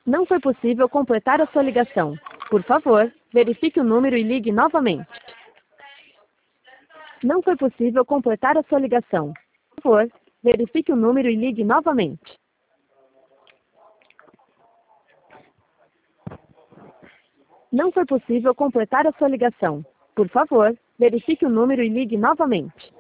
Não foi possível completar a sua ligação. Por favor, verifique o número e ligue novamente. Não foi possível completar a sua ligação. Por favor, verifique o número e ligue novamente. Não foi possível completar a sua ligação. Por favor, verifique o número e ligue novamente.